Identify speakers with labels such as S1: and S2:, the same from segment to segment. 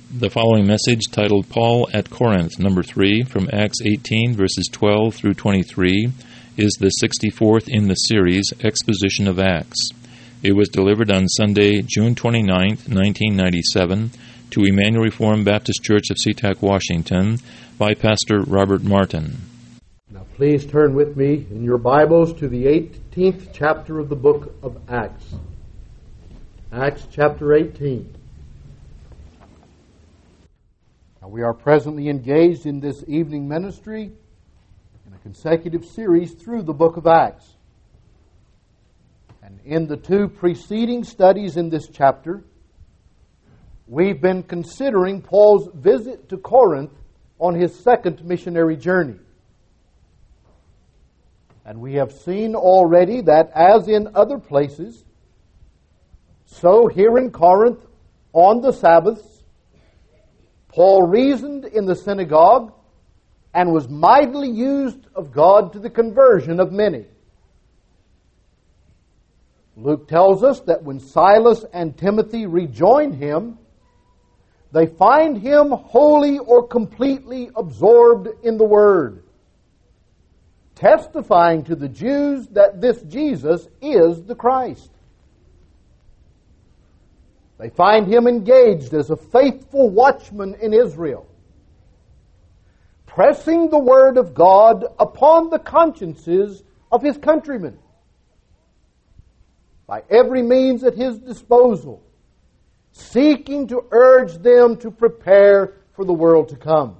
S1: The following message, titled Paul at Corinth, number 3, from Acts 18, verses 12 through 23, is the 64th in the series, Exposition of Acts. It was delivered on Sunday, June 29, 1997, to Emmanuel Reformed Baptist Church of SeaTac, Washington, by Pastor Robert Martin.
S2: Now please turn with me in your Bibles to the 18th chapter of the book of Acts. Acts chapter 18. We are presently engaged in this evening ministry in a consecutive series through the book of Acts. And in the two preceding studies in this chapter, we've been considering Paul's visit to Corinth on his second missionary journey. And we have seen already that as in other places, so here in Corinth on the Sabbaths, Paul reasoned in the synagogue and was mightily used of God to the conversion of many. Luke tells us that when Silas and Timothy rejoin him, they find him wholly or completely absorbed in the Word, testifying to the Jews that this Jesus is the Christ. They find him engaged as a faithful watchman in Israel, pressing the Word of God upon the consciences of his countrymen by every means at his disposal, seeking to urge them to prepare for the world to come.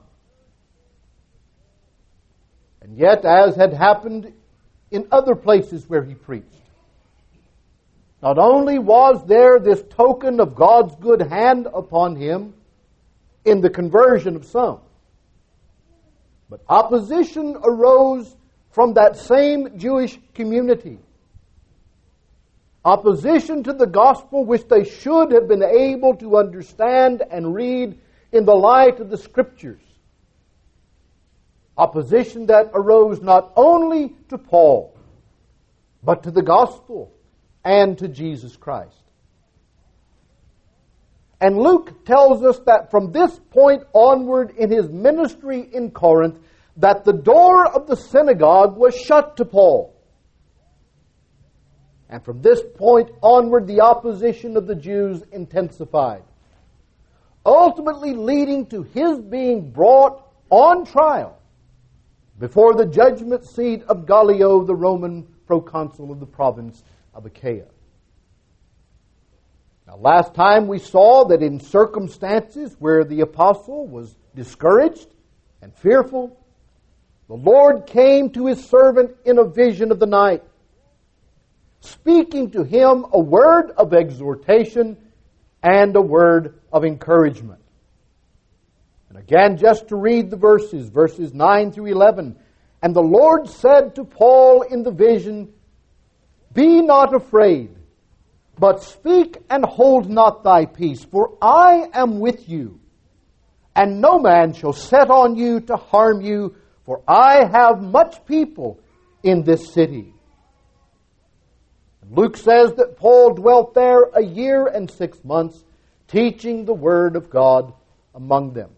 S2: And yet, as had happened in other places where he preached, not only was there this token of God's good hand upon him in the conversion of some, but opposition arose from that same Jewish community. Opposition to the gospel which they should have been able to understand and read in the light of the Scriptures. Opposition that arose not only to Paul, but to the gospel and to Jesus Christ. And Luke tells us that from this point onward in his ministry in Corinth, that the door of the synagogue was shut to Paul. And from this point onward, the opposition of the Jews intensified, ultimately leading to his being brought on trial before the judgment seat of Gallio, the Roman proconsul of the province of Achaia. Now, last time we saw that in circumstances where the apostle was discouraged and fearful, the Lord came to his servant in a vision of the night, speaking to him a word of exhortation and a word of encouragement. And again, just to read the verses 9 through 11. And the Lord said to Paul in the vision, "Be not afraid, but speak and hold not thy peace, for I am with you, and no man shall set on you to harm you, for I have much people in this city." And Luke says that Paul dwelt there 1 year and 6 months, teaching the word of God among them.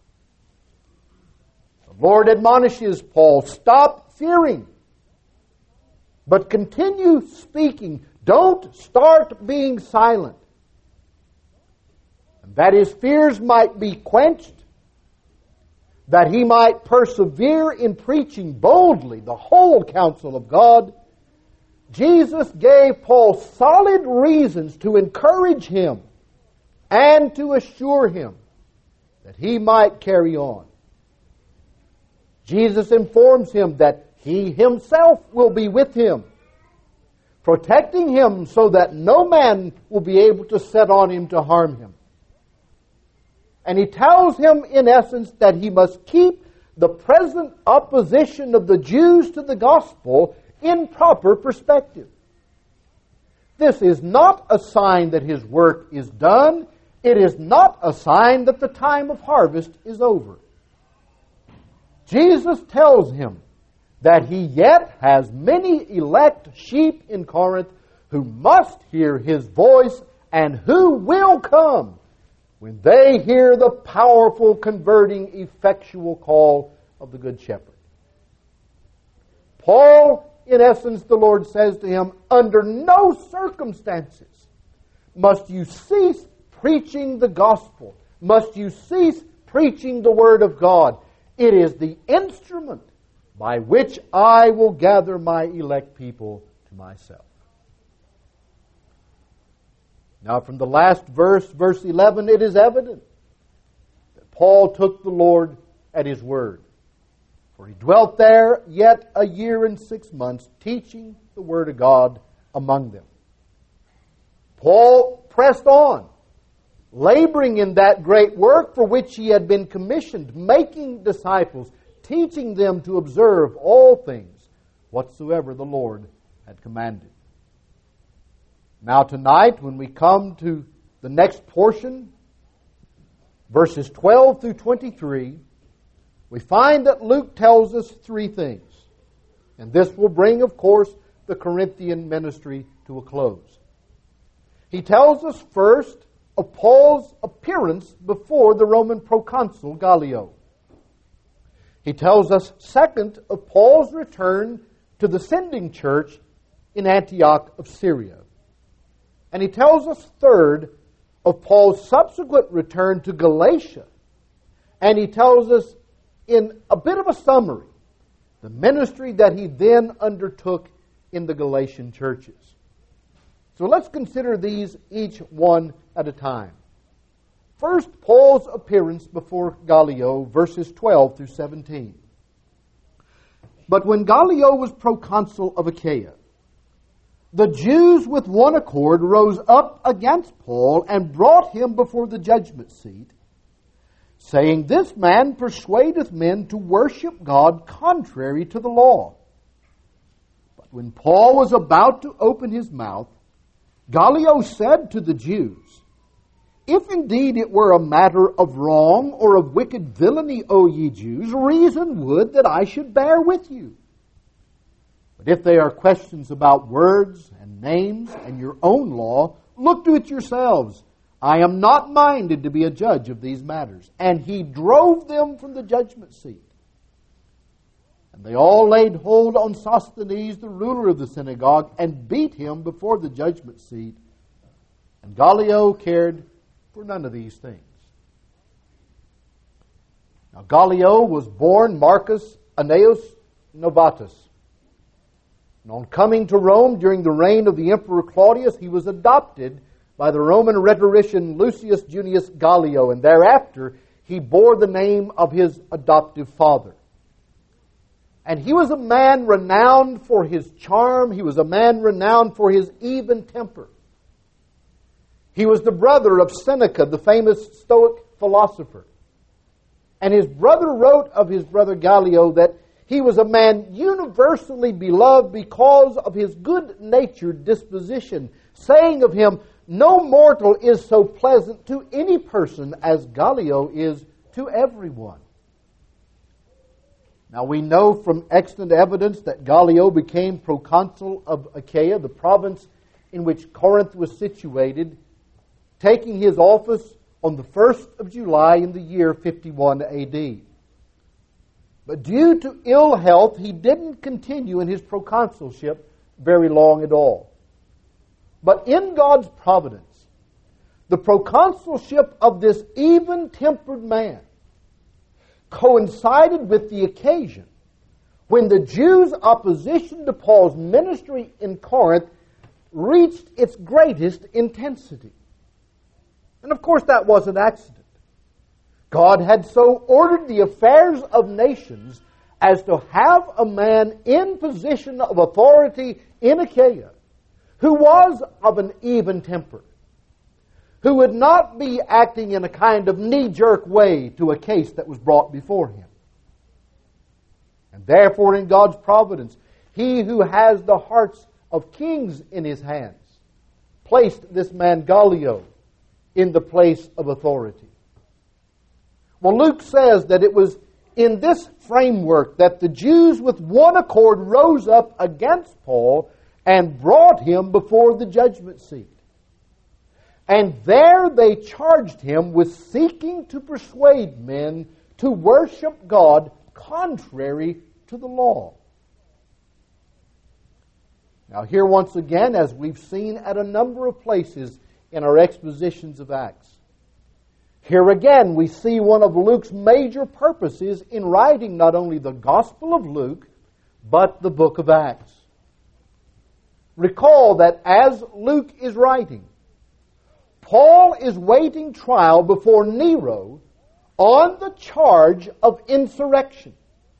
S2: The Lord admonishes Paul, stop fearing, but continue speaking. Don't start being silent. And that his fears might be quenched, that he might persevere in preaching boldly the whole counsel of God, Jesus gave Paul solid reasons to encourage him and to assure him that he might carry on. Jesus informs him that he himself will be with him, protecting him so that no man will be able to set on him to harm him. And he tells him, in essence, that he must keep the present opposition of the Jews to the gospel in proper perspective. This is not a sign that his work is done. It is not a sign that the time of harvest is over. Jesus tells him that he yet has many elect sheep in Corinth who must hear his voice and who will come when they hear the powerful, converting, effectual call of the Good Shepherd. Paul, in essence, the Lord says to him, under no circumstances must you cease preaching the gospel. Must you cease preaching the Word of God. It is the instrument by which I will gather my elect people to myself. Now from the last verse, verse 11, it is evident that Paul took the Lord at His word. For he dwelt there yet a year and 6 months, teaching the Word of God among them. Paul pressed on, laboring in that great work for which he had been commissioned, making disciples, teaching them to observe all things whatsoever the Lord had commanded. Now tonight, when we come to the next portion, verses 12 through 23, we find that Luke tells us 3 things. And this will bring, of course, the Corinthian ministry to a close. He tells us first of Paul's appearance before the Roman proconsul Gallio. He tells us second of Paul's return to the sending church in Antioch of Syria. And he tells us third of Paul's subsequent return to Galatia. And he tells us in a bit of a summary the ministry that he then undertook in the Galatian churches. So let's consider these each one at a time. First, Paul's appearance before Gallio, verses 12 through 17. But when Gallio was proconsul of Achaia, the Jews with one accord rose up against Paul and brought him before the judgment seat, saying, This man persuadeth men to worship God contrary to the law. But when Paul was about to open his mouth, Gallio said to the Jews, If indeed it were a matter of wrong or of wicked villainy, O ye Jews, reason would that I should bear with you. But if they are questions about words and names and your own law, look to it yourselves. I am not minded to be a judge of these matters. And he drove them from the judgment seat. And they all laid hold on Sosthenes, the ruler of the synagogue, and beat him before the judgment seat. And Gallio cared for none of these things. Now Gallio was born Marcus Annaeus Novatus. And on coming to Rome during the reign of the Emperor Claudius, he was adopted by the Roman rhetorician Lucius Junius Gallio, and thereafter he bore the name of his adoptive father. And he was a man renowned for his charm. He was a man renowned for his even temper. He was the brother of Seneca, the famous Stoic philosopher. And his brother wrote of his brother Gallio that he was a man universally beloved because of his good-natured disposition, saying of him, No mortal is so pleasant to any person as Gallio is to everyone. Now we know from extant evidence that Gallio became proconsul of Achaia, the province in which Corinth was situated, taking his office on the 1st of July in the year 51 AD. But due to ill health, he didn't continue in his proconsulship very long at all. But in God's providence, the proconsulship of this even-tempered man coincided with the occasion when the Jews' opposition to Paul's ministry in Corinth reached its greatest intensity. And of course that was an accident. God had so ordered the affairs of nations as to have a man in position of authority in Achaia who was of an even temper, who would not be acting in a kind of knee-jerk way to a case that was brought before him. And therefore, in God's providence, he who has the hearts of kings in his hands placed this man Gallio in the place of authority. Well, Luke says that it was in this framework that the Jews with one accord rose up against Paul and brought him before the judgment seat. And there they charged him with seeking to persuade men to worship God contrary to the law. Now here once again, as we've seen at a number of places in our expositions of Acts, here again we see one of Luke's major purposes in writing not only the Gospel of Luke, but the book of Acts. Recall that as Luke is writing, Paul is waiting trial before Nero on the charge of insurrection,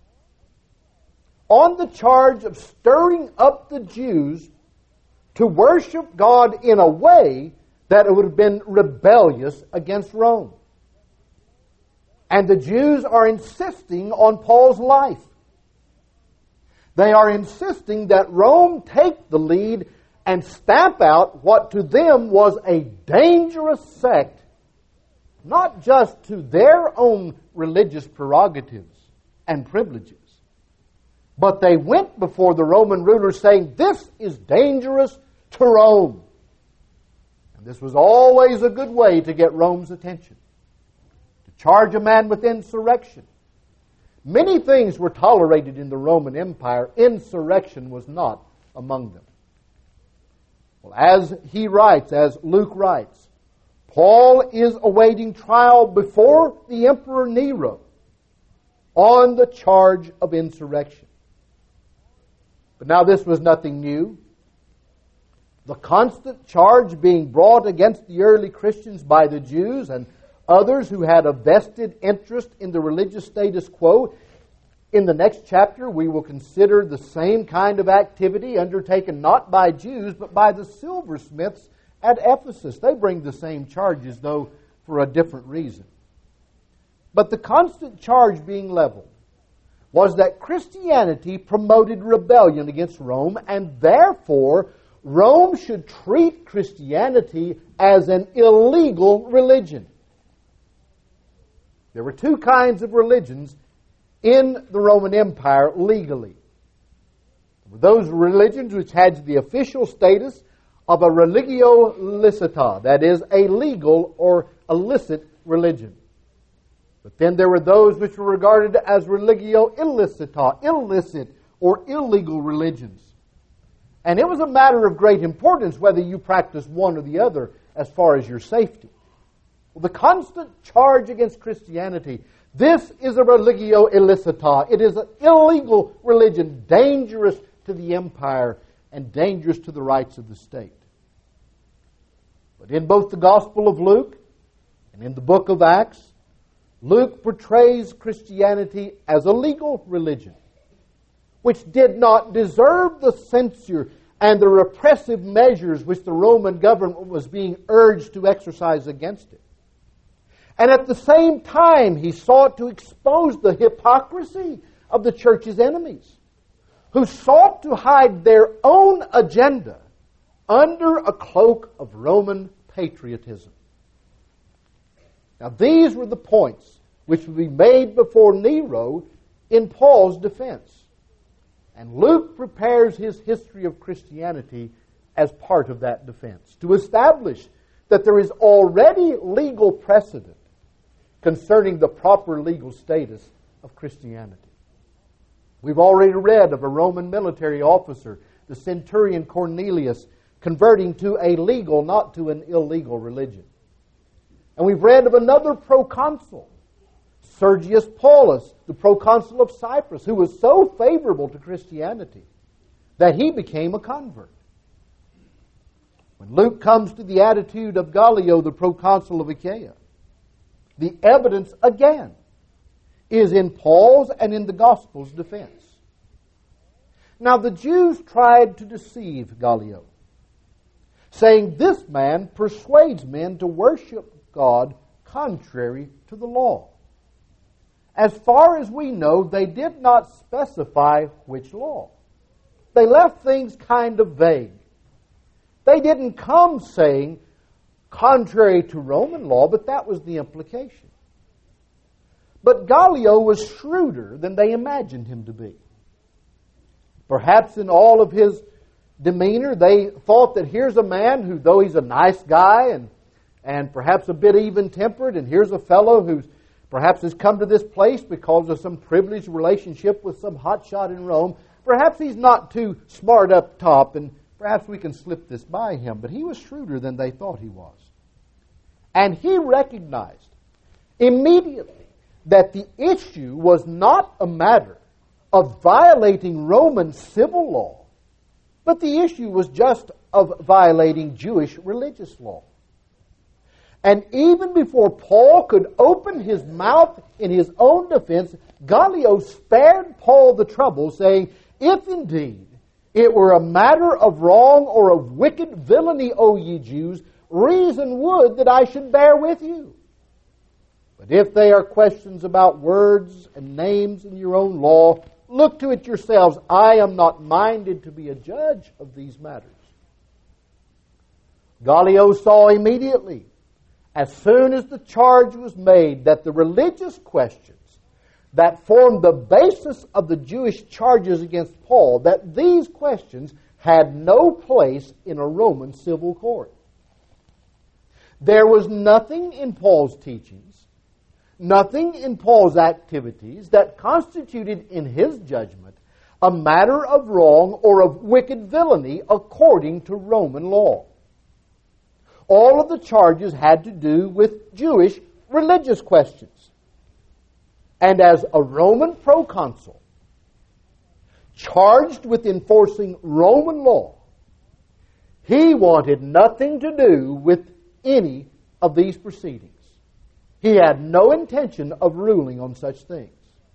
S2: on the charge of stirring up the Jews to worship God in a way that it would have been rebellious against Rome. And the Jews are insisting on Paul's life. They are insisting that Rome take the lead and stamp out what to them was a dangerous sect, not just to their own religious prerogatives and privileges, but they went before the Roman rulers saying, this is dangerous to Rome. And this was always a good way to get Rome's attention, to charge a man with insurrection. Many things were tolerated in the Roman Empire. Insurrection was not among them. Well, as he writes, as Luke writes, Paul is awaiting trial before the Emperor Nero on the charge of insurrection. But now this was nothing new. The constant charge being brought against the early Christians by the Jews and others who had a vested interest in the religious status quo. In the next chapter, we will consider the same kind of activity undertaken not by Jews, but by the silversmiths at Ephesus. They bring the same charges, though for a different reason. But the constant charge being leveled was that Christianity promoted rebellion against Rome, and therefore Rome should treat Christianity as an illegal religion. There were two kinds of religions in the Roman Empire legally. There were those religions which had the official status of a religio licita, that is, a legal or illicit religion. But then there were those which were regarded as religio illicita, illicit or illegal religions. And it was a matter of great importance whether you practiced one or the other as far as your safety. Well, the constant charge against Christianity, this is a religio illicita. It is an illegal religion, dangerous to the empire and dangerous to the rights of the state. But in both the Gospel of Luke and in the book of Acts, Luke portrays Christianity as a legal religion, which did not deserve the censure and the repressive measures which the Roman government was being urged to exercise against it. And at the same time, he sought to expose the hypocrisy of the church's enemies, who sought to hide their own agenda under a cloak of Roman patriotism. Now, these were the points which would be made before Nero in Paul's defense. And Luke prepares his history of Christianity as part of that defense, to establish that there is already legal precedent concerning the proper legal status of Christianity. We've already read of a Roman military officer, the centurion Cornelius, converting to a legal, not to an illegal religion. And we've read of another proconsul, Sergius Paulus, the proconsul of Cyprus, who was so favorable to Christianity that he became a convert. When Luke comes to the attitude of Gallio, the proconsul of Achaia, the evidence again is in Paul's and in the Gospel's defense. Now the Jews tried to deceive Gallio, saying this man persuades men to worship God contrary to the law. As far as we know, they did not specify which law. They left things kind of vague. They didn't come saying contrary to Roman law, but that was the implication. But Gallio was shrewder than they imagined him to be. Perhaps in all of his demeanor, they thought that here's a man who, though he's a nice guy and and perhaps a bit even-tempered, and here's a fellow who perhaps has come to this place because of some privileged relationship with some hotshot in Rome. Perhaps he's not too smart up top, and perhaps we can slip this by him, but he was shrewder than they thought he was. And he recognized immediately that the issue was not a matter of violating Roman civil law, but the issue was just of violating Jewish religious law. And even before Paul could open his mouth in his own defense, Gallio spared Paul the trouble, saying, "If indeed it were a matter of wrong or of wicked villainy, O ye Jews, reason would that I should bear with you. But if they are questions about words and names in your own law, look to it yourselves. I am not minded to be a judge of these matters." Gallio saw immediately, as soon as the charge was made, that the religious questions that formed the basis of the Jewish charges against Paul, that these questions had no place in a Roman civil court. There was nothing in Paul's teachings, nothing in Paul's activities that constituted in his judgment a matter of wrong or of wicked villainy according to Roman law. All of the charges had to do with Jewish religious questions. And as a Roman proconsul, charged with enforcing Roman law, he wanted nothing to do with any of these proceedings. He had no intention of ruling on such things.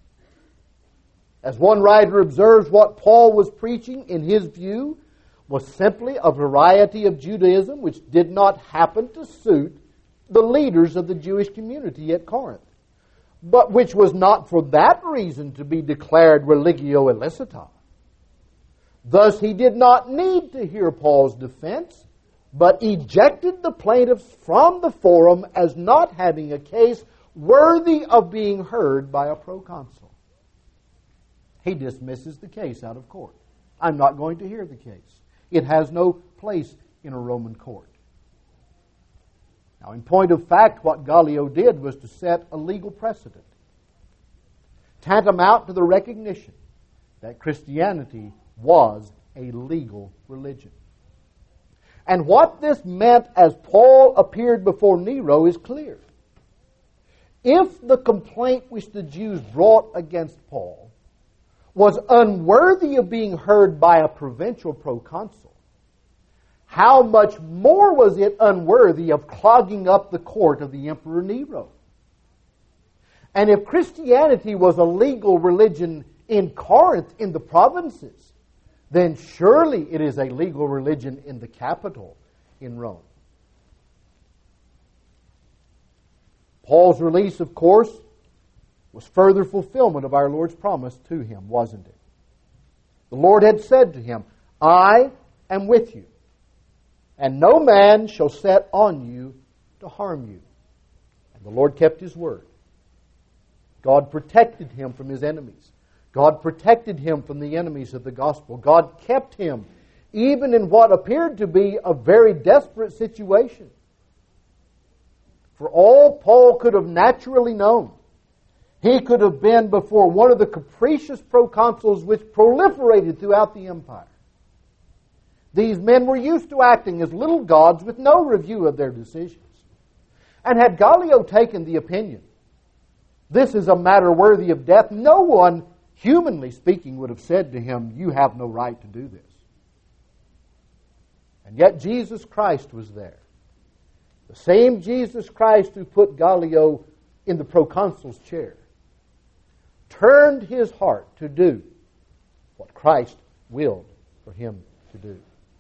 S2: As one writer observes, what Paul was preaching, in his view, was simply a variety of Judaism which did not happen to suit the leaders of the Jewish community at Corinth, but which was not for that reason to be declared religio illicita. Thus he did not need to hear Paul's defense, but ejected the plaintiffs from the forum as not having a case worthy of being heard by a proconsul. He dismisses the case out of court. I'm not going to hear the case. It has no place in a Roman court. Now, in point of fact, what Gallio did was to set a legal precedent, tantamount to the recognition that Christianity was a legal religion. And what this meant as Paul appeared before Nero is clear. If the complaint which the Jews brought against Paul was unworthy of being heard by a provincial proconsul, how much more was it unworthy of clogging up the court of the Emperor Nero? And if Christianity was a legal religion in Corinth, in the provinces, then surely it is a legal religion in the capital, in Rome. Paul's release, of course, was further fulfillment of our Lord's promise to him, wasn't it? The Lord had said to him, "I am with you, and no man shall set on you to harm you." And the Lord kept His word. God protected him from his enemies. God protected him from the enemies of the gospel. God kept him even in what appeared to be a very desperate situation. For all Paul could have naturally known, he could have been before one of the capricious proconsuls which proliferated throughout the empire. These men were used to acting as little gods with no review of their decisions. And had Gallio taken the opinion, this is a matter worthy of death, no one, humanly speaking, would have said to him, "You have no right to do this." And yet Jesus Christ was there. The same Jesus Christ who put Gallio in the proconsul's chair turned his heart to do what Christ willed for him to do.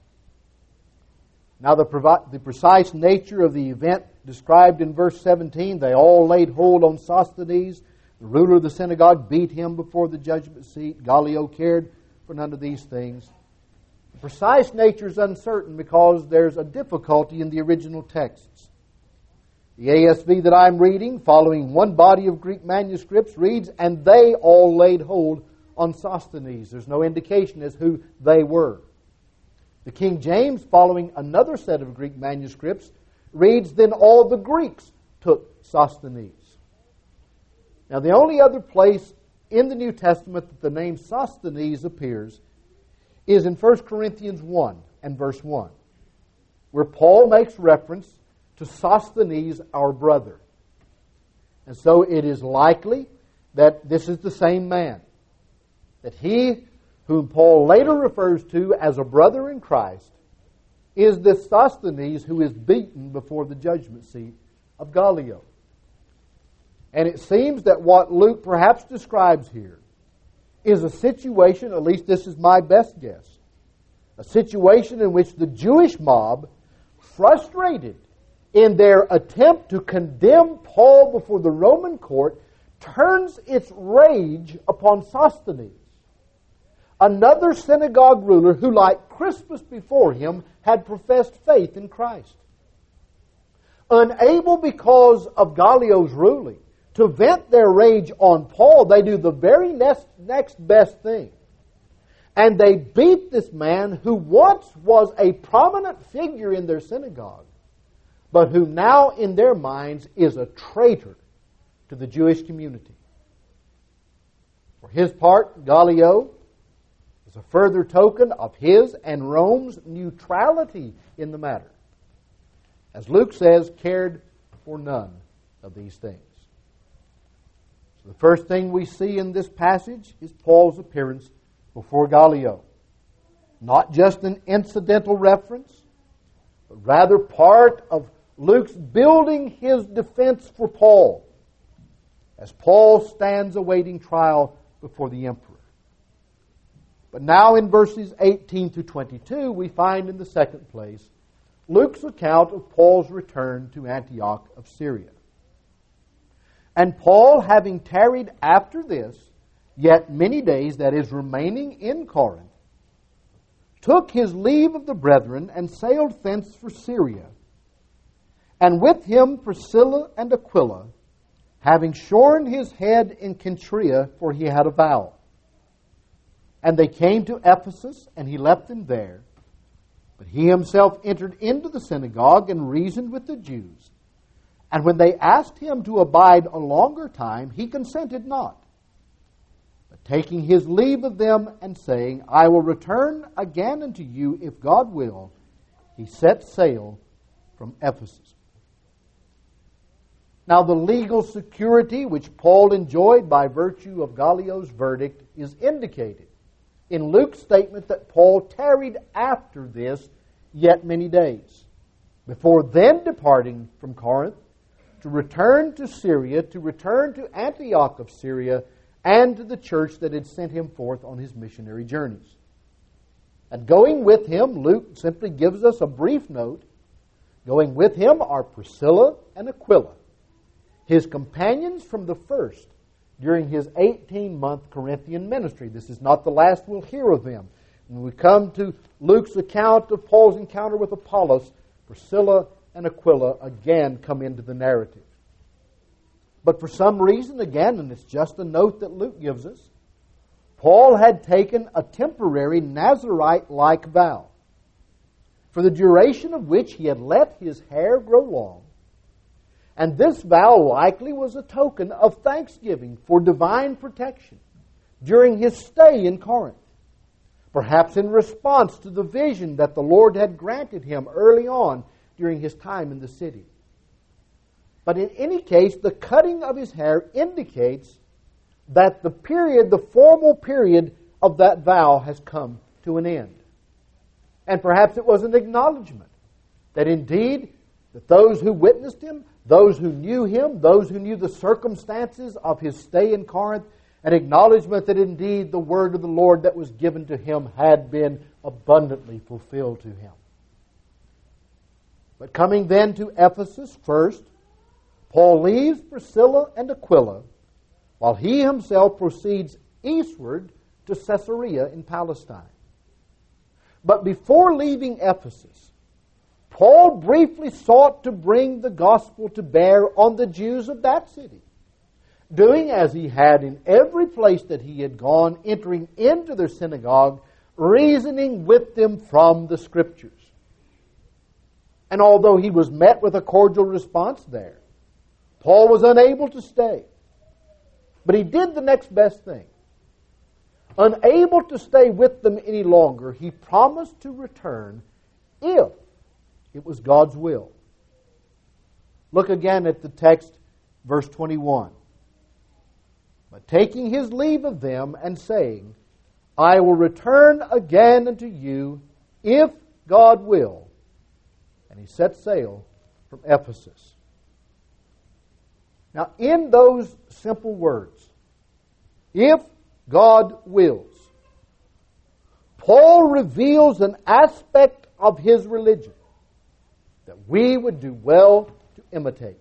S2: Now the precise nature of the event described in verse 17, they all laid hold on Sosthenes. The ruler of the synagogue beat him before the judgment seat. Gallio cared for none of these things. The precise nature is uncertain because there's a difficulty in the original texts. The ASV that I'm reading, following one body of Greek manuscripts, reads, "And they all laid hold on Sosthenes." There's no indication as who they were. The King James, following another set of Greek manuscripts, reads, "Then all the Greeks took Sosthenes." Now, the only other place in the New Testament that the name Sosthenes appears is in 1 Corinthians 1 and verse 1, where Paul makes reference to Sosthenes, our brother. And so it is likely that this is the same man, that he whom Paul later refers to as a brother in Christ is this Sosthenes who is beaten before the judgment seat of Gallio. And it seems that what Luke perhaps describes here is a situation, at least this is my best guess, a situation in which the Jewish mob, frustrated in their attempt to condemn Paul before the Roman court, turns its rage upon Sosthenes, another synagogue ruler who, like Crispus before him, had professed faith in Christ. Unable, because of Gallio's ruling, to vent their rage on Paul, they do the very next best thing. And they beat this man who once was a prominent figure in their synagogue, but who now in their minds is a traitor to the Jewish community. For his part, Gallio is a further token of his and Rome's neutrality in the matter. As Luke says, cared for none of these things. So the first thing we see in this passage is Paul's appearance before Gallio. Not just an incidental reference, but rather part of Luke's building his defense for Paul as Paul stands awaiting trial before the emperor. But now in verses 18 to 22, we find in the second place Luke's account of Paul's return to Antioch of Syria. And Paul, having tarried after this, yet many days, that is, remaining in Corinth, took his leave of the brethren and sailed thence for Syria. And with him Priscilla and Aquila, having shorn his head in Cenchrea, for he had a vow. And they came to Ephesus, and he left them there. But he himself entered into the synagogue and reasoned with the Jews. And when they asked him to abide a longer time, he consented not. But taking his leave of them and saying, "I will return again unto you, if God will," he set sail from Ephesus. Now the legal security which Paul enjoyed by virtue of Gallio's verdict is indicated in Luke's statement that Paul tarried after this yet many days, before then departing from Corinth to return to Syria, to return to Antioch of Syria, and to the church that had sent him forth on his missionary journeys. And going with him, Luke simply gives us a brief note. Going with him are Priscilla and Aquila, his companions from the first during his 18-month Corinthian ministry. This is not the last we'll hear of them. When we come to Luke's account of Paul's encounter with Apollos, Priscilla and Aquila again come into the narrative. But for some reason, again, and it's just a note that Luke gives us, Paul had taken a temporary Nazirite-like vow, for the duration of which he had let his hair grow long. And this vow likely was a token of thanksgiving for divine protection during his stay in Corinth, perhaps in response to the vision that the Lord had granted him early on during his time in the city. But in any case, the cutting of his hair indicates that the formal period of that vow has come to an end. And perhaps it was an acknowledgement that indeed, that those who witnessed him, those who knew him, those who knew the circumstances of his stay in Corinth, an acknowledgement that indeed the word of the Lord that was given to him had been abundantly fulfilled to him. But coming then to Ephesus first, Paul leaves Priscilla and Aquila while he himself proceeds eastward to Caesarea in Palestine. But before leaving Ephesus, Paul briefly sought to bring the gospel to bear on the Jews of that city, doing as he had in every place that he had gone, entering into their synagogue, reasoning with them from the Scriptures. And although he was met with a cordial response there, Paul was unable to stay. But he did the next best thing. Unable to stay with them any longer, he promised to return if it was God's will. Look again at the text, verse 21. But taking his leave of them and saying, I will return again unto you if God will. And he set sail from Ephesus. Now, in those simple words, if God wills, Paul reveals an aspect of his religion that we would do well to imitate.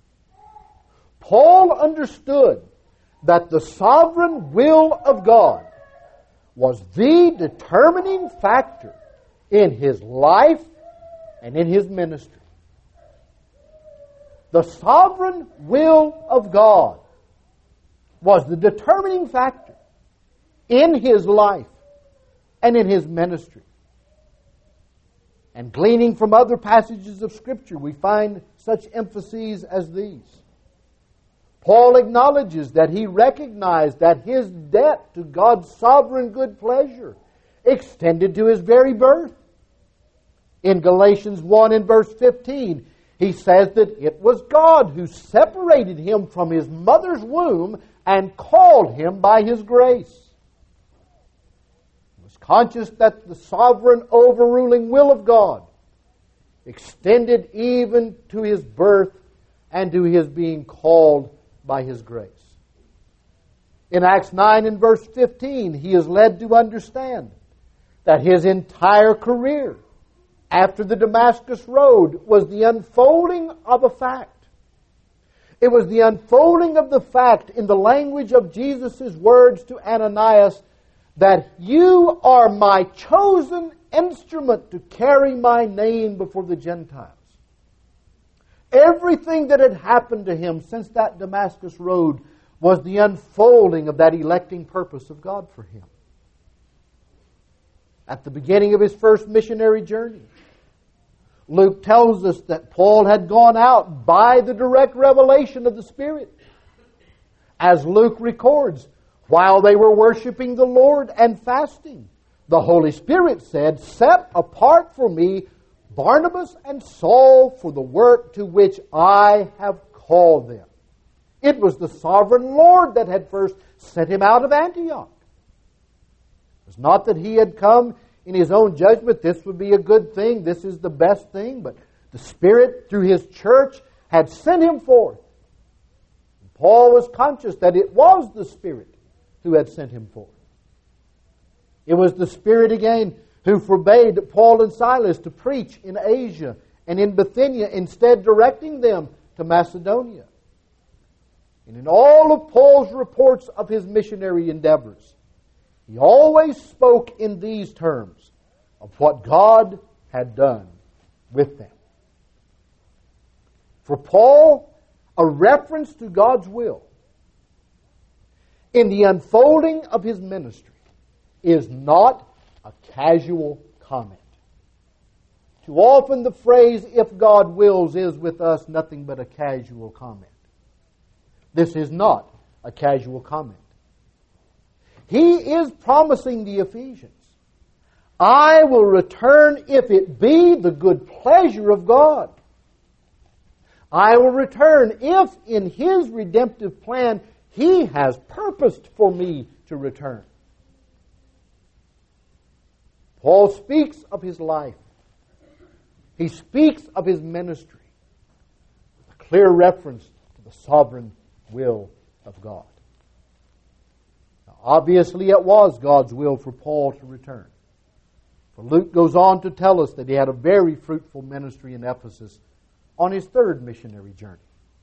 S2: Paul understood that the sovereign will of God was the determining factor in his life and in his ministry. The sovereign will of God was the determining factor in his life and in his ministry. And gleaning from other passages of Scripture, we find such emphases as these. Paul acknowledges that he recognized that his debt to God's sovereign good pleasure extended to his very birth. In Galatians 1 and verse 15, he says that it was God who separated him from his mother's womb and called him by his grace. He was conscious that the sovereign overruling will of God extended even to his birth and to his being called by his grace. In Acts 9 and verse 15, he is led to understand that his entire career after the Damascus Road was the unfolding of a fact. It was the unfolding of the fact in the language of Jesus' words to Ananias that you are my chosen instrument to carry my name before the Gentiles. Everything that had happened to him since that Damascus Road was the unfolding of that electing purpose of God for him. At the beginning of his first missionary journey, Luke tells us that Paul had gone out by the direct revelation of the Spirit. As Luke records, while they were worshiping the Lord and fasting, the Holy Spirit said, set apart for me Barnabas and Saul for the work to which I have called them. It was the sovereign Lord that had first sent him out of Antioch. It was not that he had come in his own judgment, this would be a good thing, this is the best thing, but the Spirit, through his church, had sent him forth. And Paul was conscious that it was the Spirit who had sent him forth. It was the Spirit again who forbade Paul and Silas to preach in Asia and in Bithynia, instead directing them to Macedonia. And in all of Paul's reports of his missionary endeavors, he always spoke in these terms of what God had done with them. For Paul, a reference to God's will in the unfolding of his ministry is not a casual comment. Too often the phrase, if God wills, is with us nothing but a casual comment. This is not a casual comment. He is promising the Ephesians, I will return if it be the good pleasure of God. I will return if in His redemptive plan He has purposed for me to return. Paul speaks of his life. He speaks of his ministry with a clear reference to the sovereign will of God. Now, obviously, it was God's will for Paul to return. For Luke goes on to tell us that he had a very fruitful ministry in Ephesus on his third missionary journey.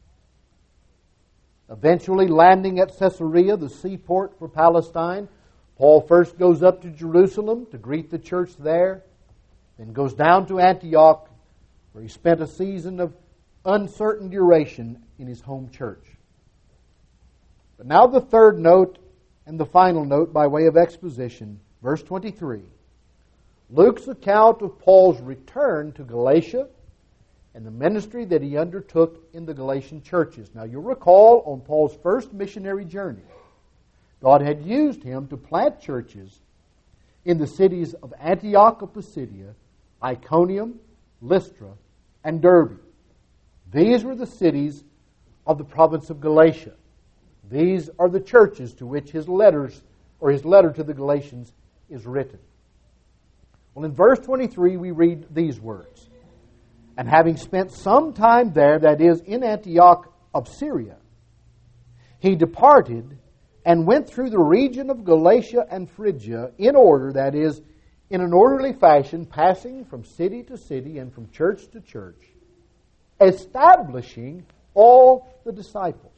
S2: Eventually landing at Caesarea, the seaport for Palestine, Paul first goes up to Jerusalem to greet the church there, then goes down to Antioch, where he spent a season of uncertain duration in his home church. But now the third note and the final note by way of exposition, verse 23. Luke's account of Paul's return to Galatia and the ministry that he undertook in the Galatian churches. Now you'll recall on Paul's first missionary journey, God had used him to plant churches in the cities of Antioch of Pisidia, Iconium, Lystra, and Derbe. These were the cities of the province of Galatia. These are the churches to which his letter to the Galatians is written. Well, in verse 23 we read these words. And having spent some time there, that is, in Antioch of Syria, he departed and went through the region of Galatia and Phrygia in order, that is, in an orderly fashion, passing from city to city and from church to church, establishing all the disciples.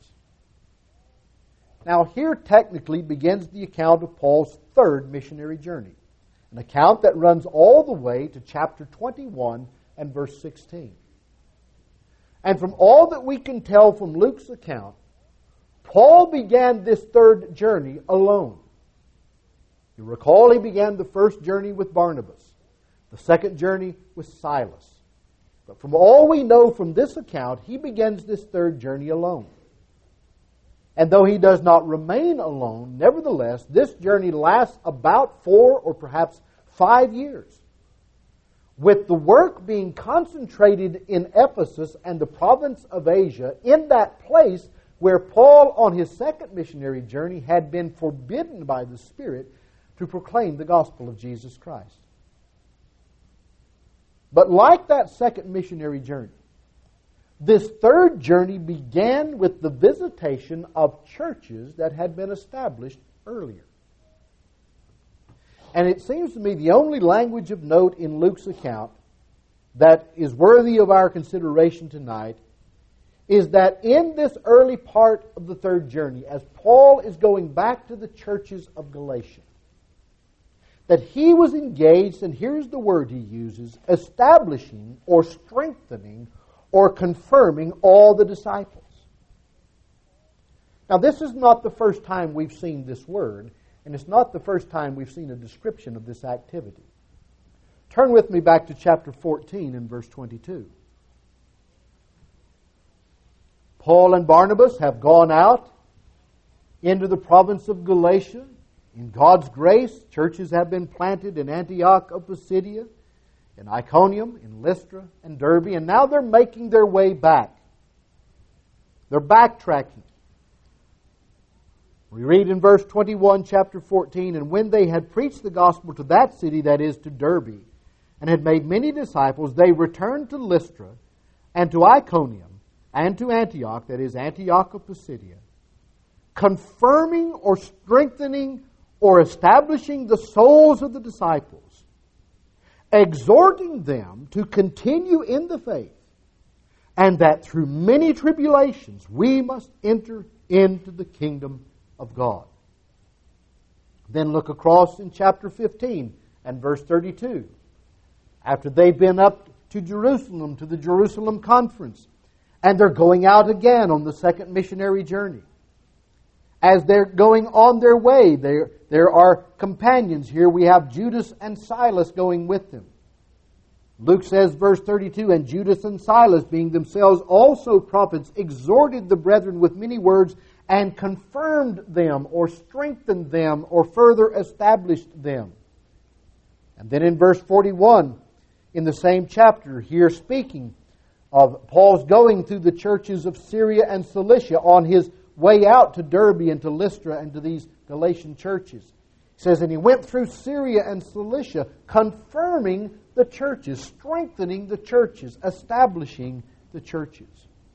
S2: Now here technically begins the account of Paul's third missionary journey, an account that runs all the way to chapter 21 and verse 16. And from all that we can tell from Luke's account, Paul began this third journey alone. You recall he began the first journey with Barnabas, the second journey with Silas. But from all we know from this account, he begins this third journey alone. And though he does not remain alone, nevertheless, this journey lasts about 4 or perhaps 5 years, with the work being concentrated in Ephesus and the province of Asia, in that place where Paul, on his second missionary journey, had been forbidden by the Spirit to proclaim the gospel of Jesus Christ. But like that second missionary journey, this third journey began with the visitation of churches that had been established earlier. And it seems to me the only language of note in Luke's account that is worthy of our consideration tonight is that in this early part of the third journey, as Paul is going back to the churches of Galatia, that he was engaged, and here's the word he uses, establishing or strengthening or confirming all the disciples. Now, this is not the first time we've seen this word, and it's not the first time we've seen a description of this activity. Turn with me back to chapter 14 and verse 22. Paul and Barnabas have gone out into the province of Galatia. In God's grace, churches have been planted in Antioch of Pisidia, in Iconium, in Lystra, and Derbe, and now they're making their way back. They're backtracking. We read in verse 21, chapter 14, and when they had preached the gospel to that city, that is, to Derbe, and had made many disciples, they returned to Lystra and to Iconium and to Antioch, that is, Antioch of Pisidia, confirming or strengthening or establishing the souls of the disciples, exhorting them to continue in the faith, and that through many tribulations we must enter into the kingdom of God. Then look across in chapter 15 and verse 32. After they've been up to Jerusalem, to the Jerusalem conference, and they're going out again on the second missionary journey. As they're going on their way, there are companions here. We have Judas and Silas going with them. Luke says, verse 32, and Judas and Silas, being themselves also prophets, exhorted the brethren with many words and confirmed them or strengthened them or further established them. And then in verse 41, in the same chapter, here speaking of Paul's going through the churches of Syria and Cilicia on his way out to Derbe and to Lystra and to these Galatian churches. He says, and he went through Syria and Cilicia, confirming the churches, strengthening the churches, establishing the churches.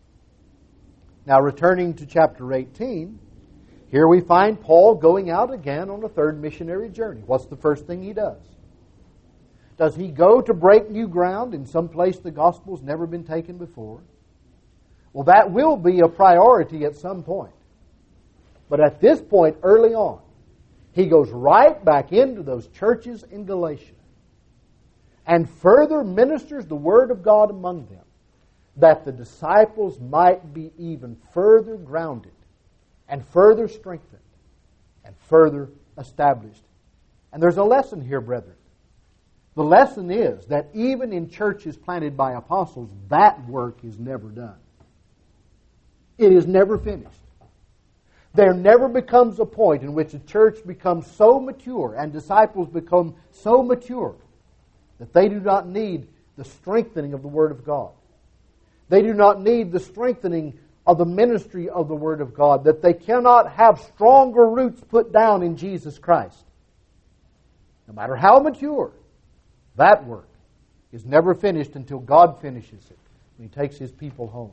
S2: Now, returning to chapter 18, here we find Paul going out again on a third missionary journey. What's the first thing he does? Does he go to break new ground in some place the gospel's never been taken before? Well, that will be a priority at some point. But at this point, early on, he goes right back into those churches in Galatia and further ministers the Word of God among them, that the disciples might be even further grounded and further strengthened and further established. And there's a lesson here, brethren. The lesson is that even in churches planted by apostles, that work is never done. It is never finished. There never becomes a point in which a church becomes so mature and disciples become so mature that they do not need the strengthening of the Word of God. They do not need the strengthening of the ministry of the Word of God, that they cannot have stronger roots put down in Jesus Christ. No matter how mature, that work is never finished until God finishes it when He takes His people home.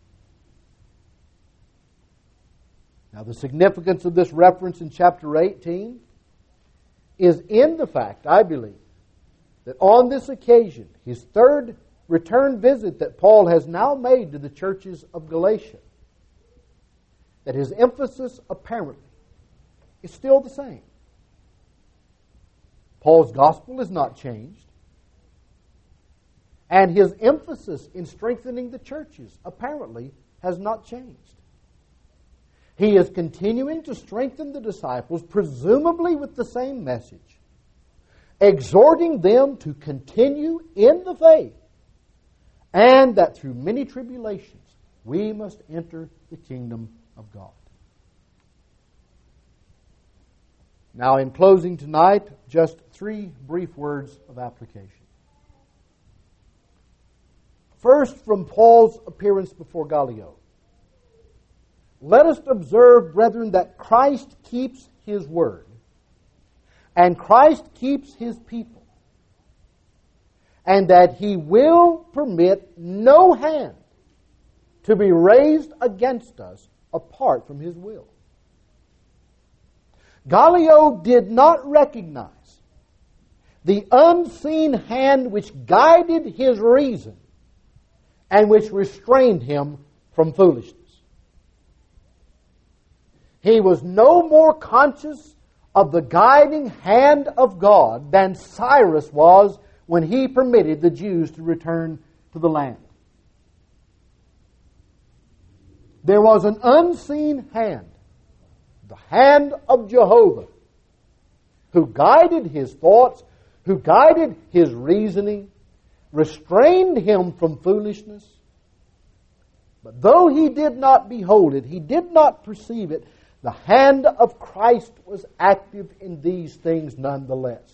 S2: Now, the significance of this reference in chapter 18 is in the fact, I believe, that on this occasion, his third return visit that Paul has now made to the churches of Galatia, that his emphasis apparently is still the same. Paul's gospel is not changed, and his emphasis in strengthening the churches apparently has not changed. He is continuing to strengthen the disciples, presumably with the same message, exhorting them to continue in the faith, and that through many tribulations we must enter the kingdom of God. Now, in closing tonight, just 3 brief words of application. First, from Paul's appearance before Gallio. Let us observe, brethren, that Christ keeps His word, and Christ keeps His people, and that He will permit no hand to be raised against us apart from His will. Gallio did not recognize the unseen hand which guided his reason and which restrained him from foolishness. He was no more conscious of the guiding hand of God than Cyrus was when he permitted the Jews to return to the land. There was an unseen hand, the hand of Jehovah, who guided his thoughts, who guided his reasoning, restrained him from foolishness. But though he did not behold it, he did not perceive it, the hand of Christ was active in these things nonetheless.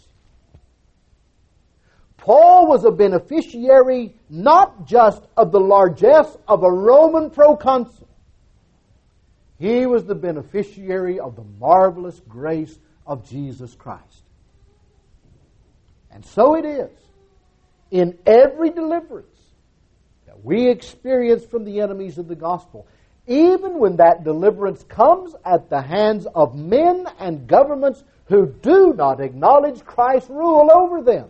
S2: Paul was a beneficiary not just of the largesse of a Roman proconsul. He was the beneficiary of the marvelous grace of Jesus Christ. And so it is in every deliverance that we experience from the enemies of the gospel, even when that deliverance comes at the hands of men and governments who do not acknowledge Christ's rule over them.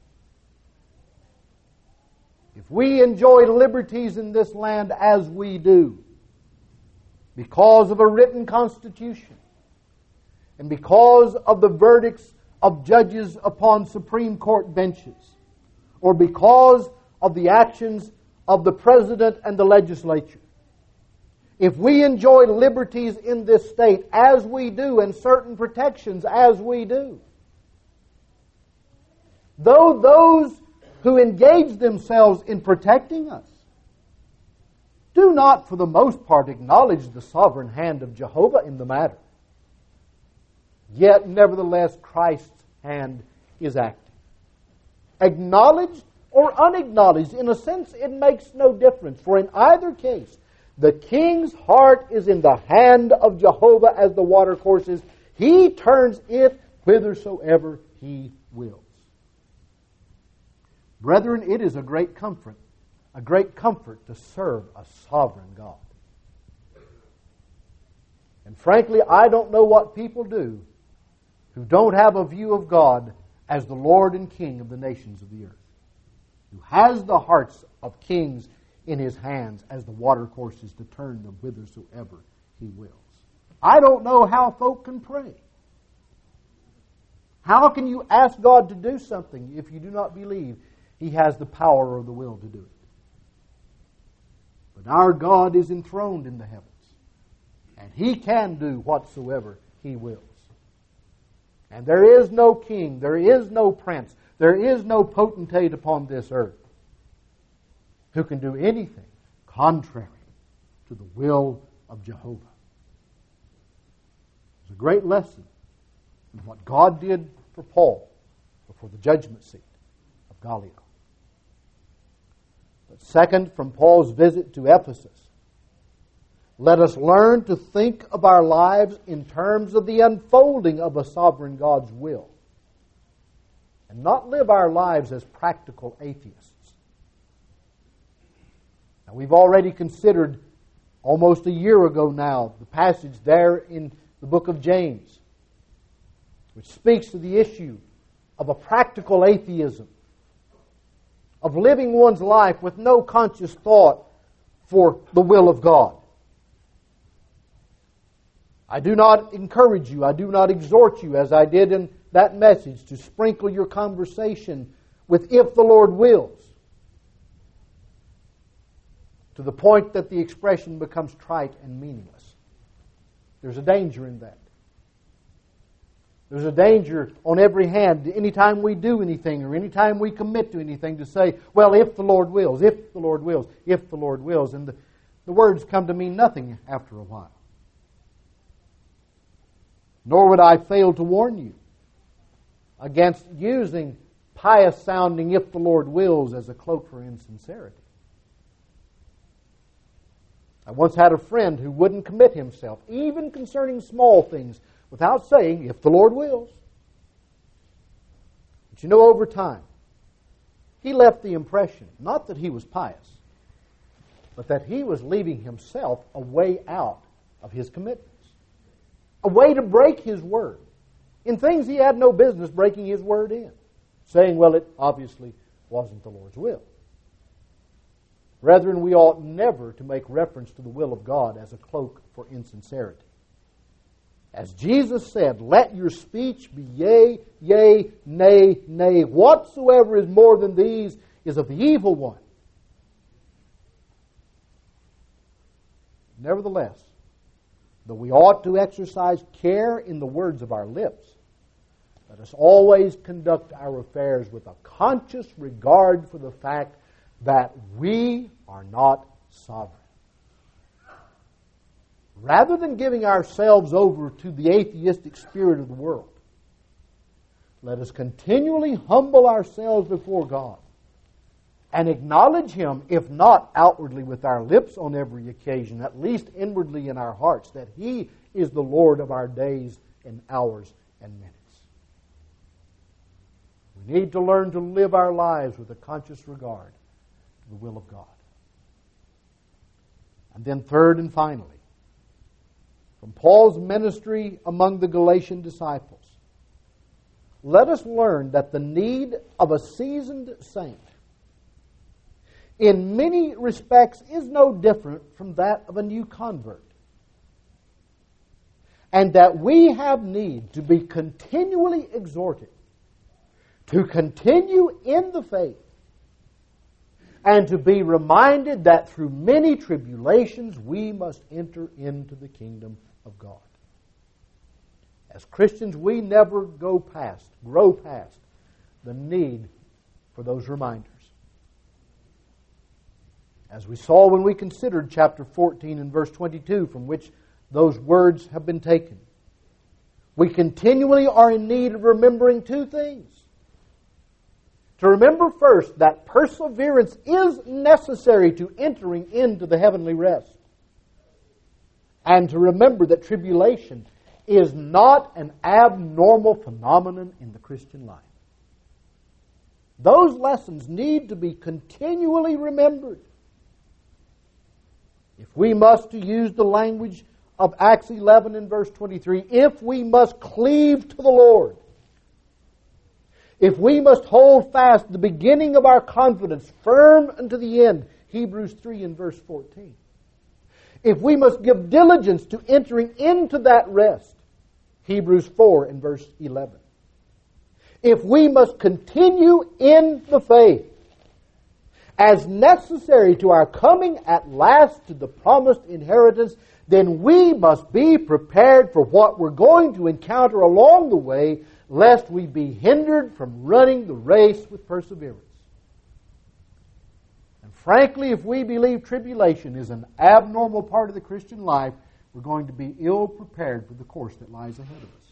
S2: If we enjoy liberties in this land as we do, because of a written constitution, and because of the verdicts of judges upon Supreme Court benches, or because of the actions of the President and the legislature, if we enjoy liberties in this state as we do, and certain protections as we do, though those who engage themselves in protecting us do not for the most part acknowledge the sovereign hand of Jehovah in the matter, yet nevertheless Christ's hand is active. Acknowledged or unacknowledged, in a sense it makes no difference, for in either case the king's heart is in the hand of Jehovah as the watercourse. He turns it whithersoever He wills. Brethren, it is a great comfort to serve a sovereign God. And frankly, I don't know what people do who don't have a view of God as the Lord and King of the nations of the earth, who has the hearts of kings in His hands as the watercourses to turn them whithersoever He wills. I don't know how folk can pray. How can you ask God to do something if you do not believe He has the power or the will to do it? But our God is enthroned in the heavens, and He can do whatsoever He wills. And there is no king, there is no prince, There is no potentate upon this earth who can do anything contrary to the will of Jehovah. It's a great lesson in what God did for Paul before the judgment seat of Gallio. But second, from Paul's visit to Ephesus, let us learn to think of our lives in terms of the unfolding of a sovereign God's will, and not live our lives as practical atheists. Now, we've already considered almost a year ago now the passage there in the book of James, which speaks to the issue of a practical atheism, of living one's life with no conscious thought for the will of God. I do not encourage you, I do not exhort you, as I did in that message, to sprinkle your conversation with "if the Lord wills," to the point that the expression becomes trite and meaningless. There's a danger in that. There's a danger on every hand anytime we do anything or anytime we commit to anything to say, well, if the Lord wills, if the Lord wills, if the Lord wills. And the words come to mean nothing after a while. Nor would I fail to warn you against using pious-sounding "if the Lord wills" as a cloak for insincerity. I once had a friend who wouldn't commit himself, even concerning small things, without saying, "if the Lord wills." But you know, over time, he left the impression, not that he was pious, but that he was leaving himself a way out of his commitments. A way to break his word in things he had no business breaking his word in, saying, well, it obviously wasn't the Lord's will. Brethren, we ought never to make reference to the will of God as a cloak for insincerity. As Jesus said, let your speech be yea, yea, nay, nay. Whatsoever is more than these is of the evil one. Nevertheless, though we ought to exercise care in the words of our lips, let us always conduct our affairs with a conscious regard for the fact that we are not sovereign. Rather than giving ourselves over to the atheistic spirit of the world, let us continually humble ourselves before God and acknowledge Him, if not outwardly with our lips on every occasion, at least inwardly in our hearts, that He is the Lord of our days and hours and minutes. We need to learn to live our lives with a conscious regard to the will of God. And then third and finally, from Paul's ministry among the Galatian disciples, let us learn that the need of a seasoned saint in many respects is no different from that of a new convert. And that we have need to be continually exhorted to continue in the faith and to be reminded that through many tribulations we must enter into the kingdom of God. As Christians, we never grow past the need for those reminders. As we saw when we considered chapter 14 and verse 22, from which those words have been taken, we continually are in need of remembering two things. To remember first that perseverance is necessary to entering into the heavenly rest. And to remember that tribulation is not an abnormal phenomenon in the Christian life. Those lessons need to be continually remembered. If we must, to use the language of Acts 11 and verse 23, if we must cleave to the Lord, if we must hold fast the beginning of our confidence firm unto the end, Hebrews 3 and verse 14, if we must give diligence to entering into that rest, Hebrews 4 and verse 11, if we must continue in the faith as necessary to our coming at last to the promised inheritance, then we must be prepared for what we're going to encounter along the way, lest we be hindered from running the race with perseverance. And frankly, if we believe tribulation is an abnormal part of the Christian life, we're going to be ill prepared for the course that lies ahead of us.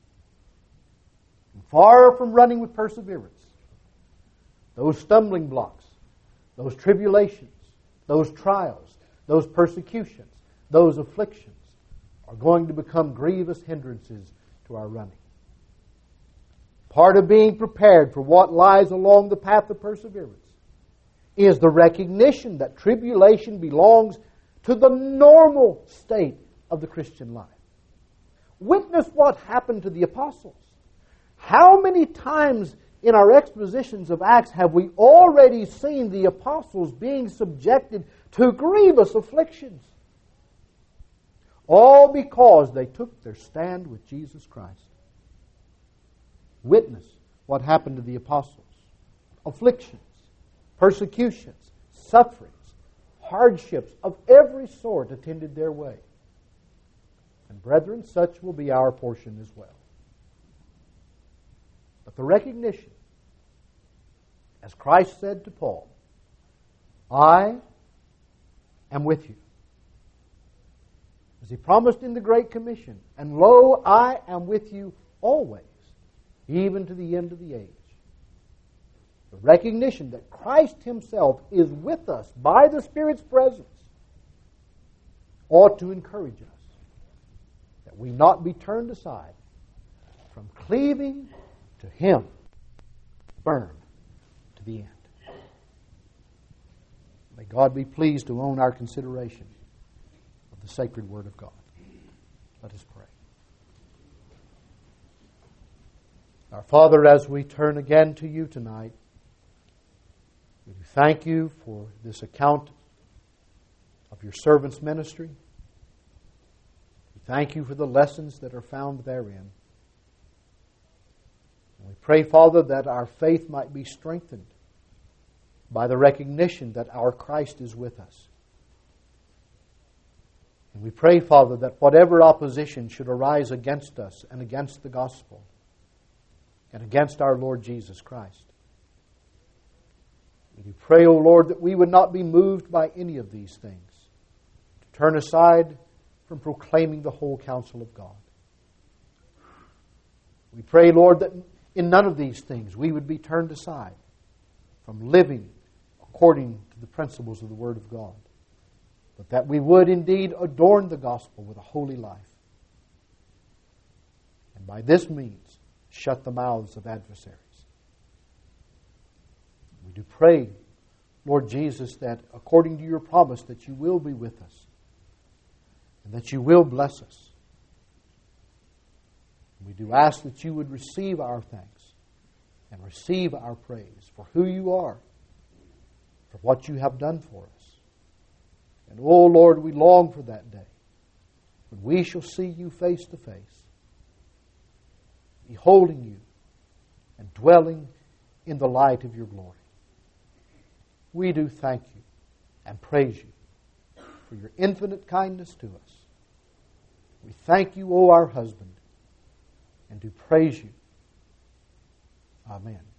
S2: And far from running with perseverance, those stumbling blocks, those tribulations, those trials, those persecutions, those afflictions are going to become grievous hindrances to our running. Part of being prepared for what lies along the path of perseverance is the recognition that tribulation belongs to the normal state of the Christian life. Witness what happened to the apostles. How many times in our expositions of Acts have we already seen the apostles being subjected to grievous afflictions? All because they took their stand with Jesus Christ. Witness what happened to the apostles. Afflictions, persecutions, sufferings, hardships of every sort attended their way. And brethren, such will be our portion as well. But the recognition, as Christ said to Paul, I am with you. As he promised in the Great Commission, and lo, I am with you always, even to the end of the age. The recognition that Christ himself is with us by the Spirit's presence ought to encourage us that we not be turned aside from cleaving to him firm to the end. May God be pleased to own our consideration of the sacred Word of God. Let us pray. Our Father, as we turn again to you tonight, we thank you for this account of your servant's ministry. We thank you for the lessons that are found therein. And we pray, Father, that our faith might be strengthened by the recognition that our Christ is with us. And we pray, Father, that whatever opposition should arise against us and against the gospel and against our Lord Jesus Christ, we do pray, O Lord, that we would not be moved by any of these things, to turn aside from proclaiming the whole counsel of God. We pray, Lord, that in none of these things we would be turned aside from living according to the principles of the Word of God, but that we would indeed adorn the gospel with a holy life, and by this means shut the mouths of adversaries. We do pray, Lord Jesus, that according to your promise that you will be with us and that you will bless us. We do ask that you would receive our thanks and receive our praise for who you are, for what you have done for us. And, oh Lord, we long for that day when we shall see you face to face, beholding you and dwelling in the light of your glory. We do thank you and praise you for your infinite kindness to us. We thank you, O our husband, and do praise you. Amen.